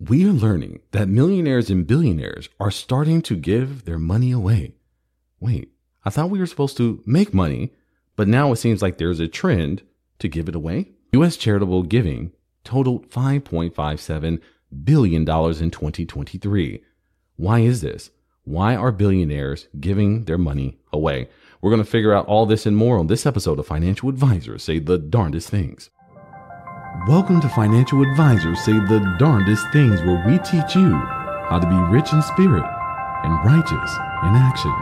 We are learning that millionaires and billionaires are starting to give their money away. Wait, I thought we were supposed to make money, but now it seems like there's a trend to give it away. U.S. charitable giving totaled $5.57 billion in 2023. Why is this? Why are billionaires giving their money away? We're going to figure out all this and more on this episode of Financial Advisors Say the Darndest Things. Welcome to Financial Advisors Say the Darndest Things, where we teach you how to be rich in spirit and righteous in action.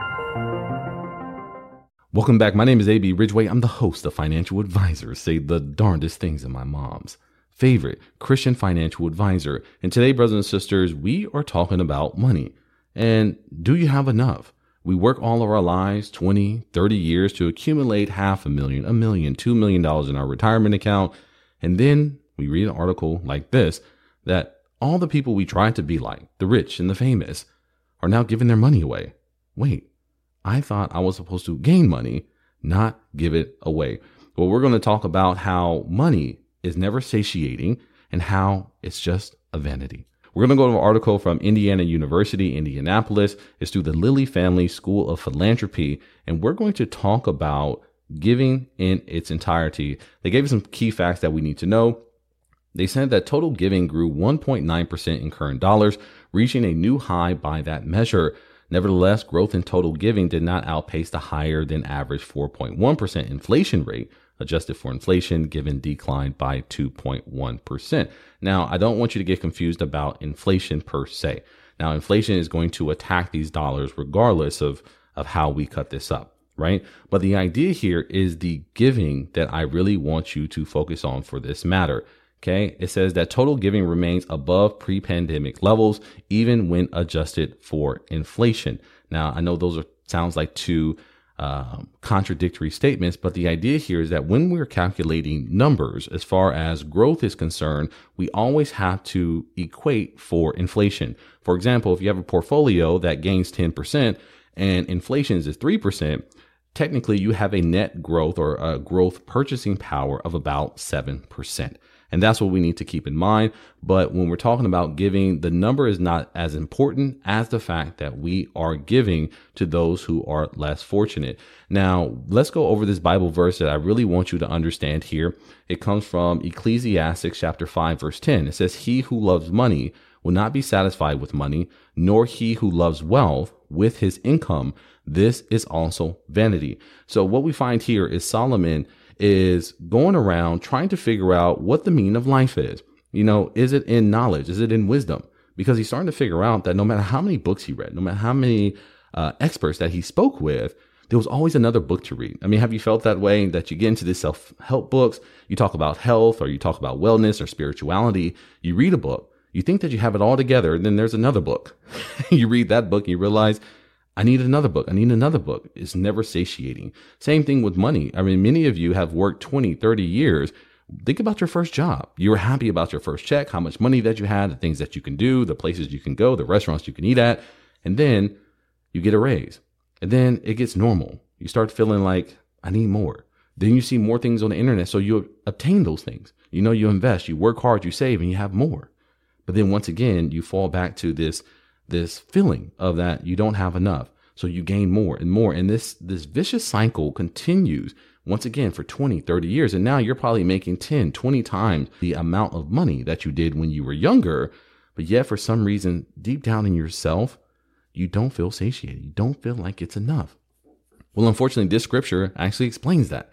Welcome back. My name is A.B. Ridgway. I'm the host of Financial Advisors Say the Darndest Things, and my mom's favorite Christian financial advisor. And today, brothers and sisters, we are talking about money. And do you have enough? We work all of our lives, 20, 30 years, to accumulate $500,000, $1 million, $2 million in our retirement account. And then we read an article like this, that all the people we try to be like, the rich and the famous, are now giving their money away. Wait, I thought I was supposed to gain money, not give it away. Well, we're going to talk about how money is never satiating and how it's just a vanity. We're going to go to an article from Indiana University, Indianapolis. It's through the Lilly Family School of Philanthropy. And we're going to talk about giving in its entirety. They gave us some key facts that we need to know. They said that total giving grew 1.9% in current dollars, reaching a new high by that measure. Nevertheless, growth in total giving did not outpace the higher than average 4.1% inflation rate. Adjusted for inflation, giving declined by 2.1%. Now, I don't want you to get confused about inflation per se. Now, inflation is going to attack these dollars regardless of how we cut this up, right? But the idea here is the giving that I really want you to focus on for this matter. Okay, it says that total giving remains above pre-pandemic levels, even when adjusted for inflation. Now, I know those sounds like two contradictory statements, but the idea here is that when we're calculating numbers as far as growth is concerned, we always have to equate for inflation. For example, if you have a portfolio that gains 10% and inflation is 3%, technically you have a net growth or a growth purchasing power of about 7%. And that's what we need to keep in mind. But when we're talking about giving, the number is not as important as the fact that we are giving to those who are less fortunate. Now, let's go over this Bible verse that I really want you to understand here. It comes from Ecclesiastes chapter 5, verse 10. It says, "He who loves money will not be satisfied with money, nor he who loves wealth with his income. This is also vanity." So what we find here is Solomon is going around trying to figure out what the meaning of life is. You know, is it in knowledge? Is it in wisdom? Because he's starting to figure out that no matter how many books he read, no matter how many experts that he spoke with, there was always another book to read. I mean, have you felt that way, that you get into these self-help books, you talk about health or you talk about wellness or spirituality, you read a book, you think that you have it all together, and then there's another book. You read that book and you realize, I need another book. I need another book. It's never satiating. Same thing with money. I mean, many of you have worked 20, 30 years. Think about your first job. You were happy about your first check, how much money that you had, the things that you can do, the places you can go, the restaurants you can eat at. And then you get a raise. And then it gets normal. You start feeling like, I need more. Then you see more things on the internet. So you obtain those things. You know, you invest, you work hard, you save, and you have more. But then once again, you fall back to this feeling of that you don't have enough. So you gain more and more. And this vicious cycle continues once again for 20, 30 years. And now you're probably making 10, 20 times the amount of money that you did when you were younger. But yet for some reason, deep down in yourself, you don't feel satiated. You don't feel like it's enough. Well, unfortunately, this scripture actually explains that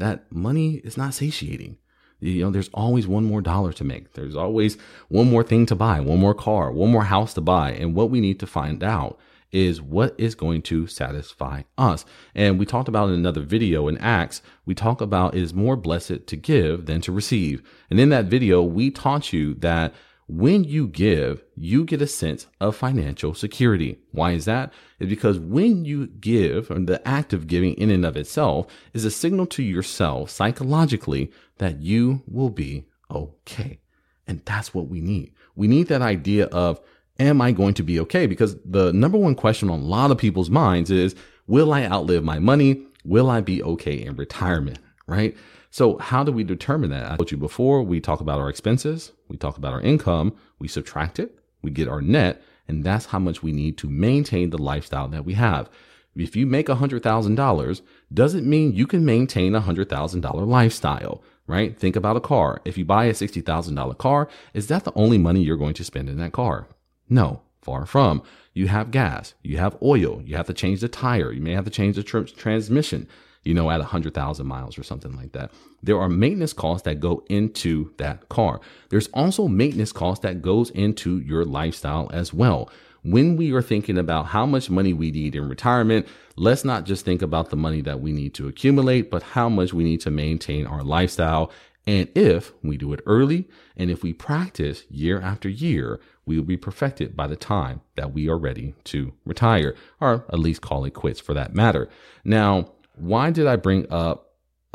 money is not satiating. You know, there's always one more dollar to make. There's always one more thing to buy, one more car, one more house to buy. And what we need to find out is what is going to satisfy us. And we talked about in another video in Acts, we talk about it is more blessed to give than to receive. And in that video, we taught you that when you give, you get a sense of financial security. Why is that? It's because when you give, or the act of giving in and of itself is a signal to yourself psychologically that you will be okay. And that's what we need. We need that idea of, am I going to be okay? Because the number one question on a lot of people's minds is, will I outlive my money? Will I be okay in retirement? Right? So how do we determine that? I told you before, we talk about our expenses, we talk about our income, we subtract it, we get our net, and that's how much we need to maintain the lifestyle that we have. If you make $100,000, doesn't mean you can maintain a $100,000 lifestyle, right? Think about a car. If you buy a $60,000 car, is that the only money you're going to spend in that car? No, far from. You have gas, you have oil, you have to change the tire, you may have to change the transmission, at 100,000 miles or something like that. There are maintenance costs that go into that car. There's also maintenance costs that goes into your lifestyle as well. When we are thinking about how much money we need in retirement, let's not just think about the money that we need to accumulate, but how much we need to maintain our lifestyle. And if we do it early, and if we practice year after year, we will be perfected by the time that we are ready to retire, or at least call it quits for that matter. Now, why did I bring up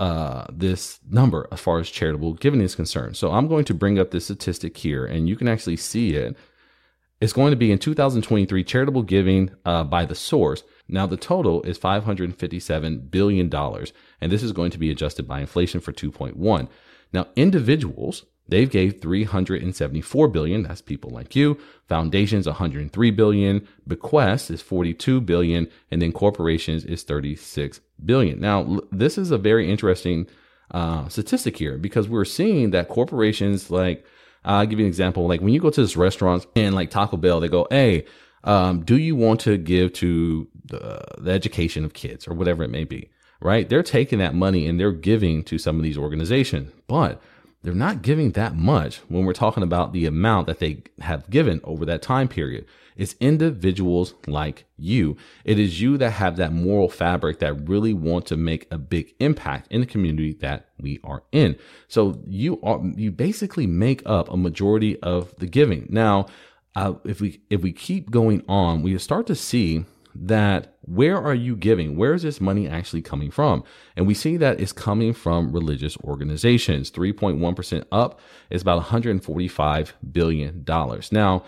this number as far as charitable giving is concerned? So I'm going to bring up this statistic here, and you can actually see it. It's going to be in 2023, charitable giving by The Source. Now, the total is $557 billion, and this is going to be adjusted by inflation for 2.1. Now, individuals, they've gave $374 billion. That's people like you. Foundations, $103 billion. Bequests is $42 billion. And then corporations is $36 billion. Now, this is a very interesting statistic here, because we're seeing that corporations, like, I'll give you an example. Like when you go to this restaurant and like Taco Bell, they go, hey, do you want to give to the education of kids or whatever it may be, right? They're taking that money and they're giving to some of these organizations, but they're not giving that much when we're talking about the amount that they have given over that time period. It's individuals like you. It is you that have that moral fabric that really want to make a big impact in the community that we are in. So you basically make up a majority of the giving. Now, if we keep going on, we start to see that where are you giving? Where is this money actually coming from? And we see that it's coming from religious organizations. 3.1% up is about $145 billion. Now,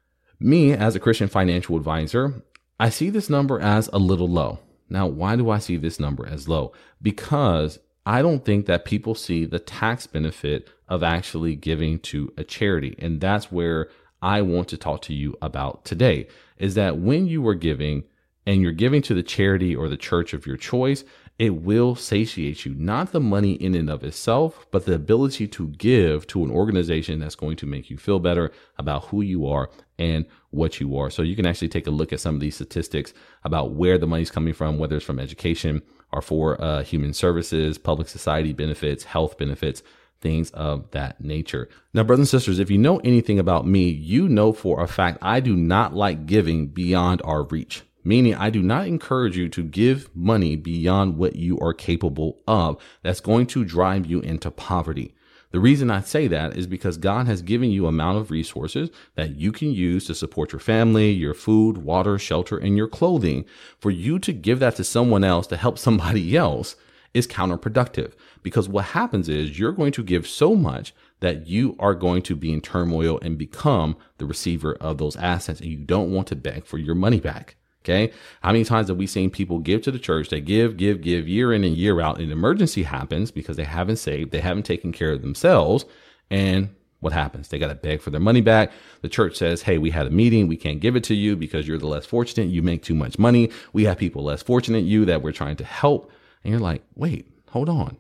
me as a Christian financial advisor, I see this number as a little low. Now, why do I see this number as low? Because I don't think that people see the tax benefit of actually giving to a charity. And that's where I want to talk to you about today, is that when you are giving and you're giving to the charity or the church of your choice, it will satiate you, not the money in and of itself, but the ability to give to an organization that's going to make you feel better about who you are and what you are. So you can actually take a look at some of these statistics about where the money's coming from, whether it's from education or for human services, public society benefits, health benefits, things of that nature. Now, brothers and sisters, if you know anything about me, you know for a fact I do not like giving beyond our reach. Meaning, I do not encourage you to give money beyond what you are capable of. That's going to drive you into poverty. The reason I say that is because God has given you an amount of resources that you can use to support your family, your food, water, shelter, and your clothing. For you to give that to someone else to help somebody else is counterproductive, because what happens is you're going to give so much that you are going to be in turmoil and become the receiver of those assets, and you don't want to beg for your money back. Okay. How many times have we seen people give to the church? They give year in and year out. An emergency happens because they haven't saved. They haven't taken care of themselves. And what happens? They got to beg for their money back. The church says, hey, we had a meeting. We can't give it to you because you're the less fortunate. You make too much money. We have people less fortunate than you that we're trying to help. And you're like, wait, hold on.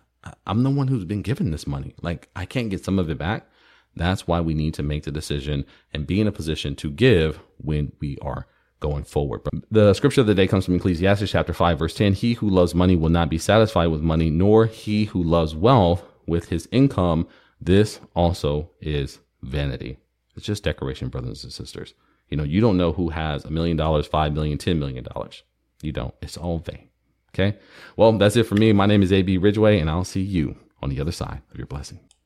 I'm the one who's been given this money. Like, I can't get some of it back. That's why we need to make the decision and be in a position to give when we are going forward. But the scripture of the day comes from Ecclesiastes chapter 5, verse 10. He who loves money will not be satisfied with money, nor he who loves wealth with his income. This also is vanity. It's just decoration, brothers and sisters. You don't know who has $1 million, $5 million, $10 million. You don't. It's all vain. Okay. Well, that's it for me. My name is A.B. Ridgway, and I'll see you on the other side of your blessing.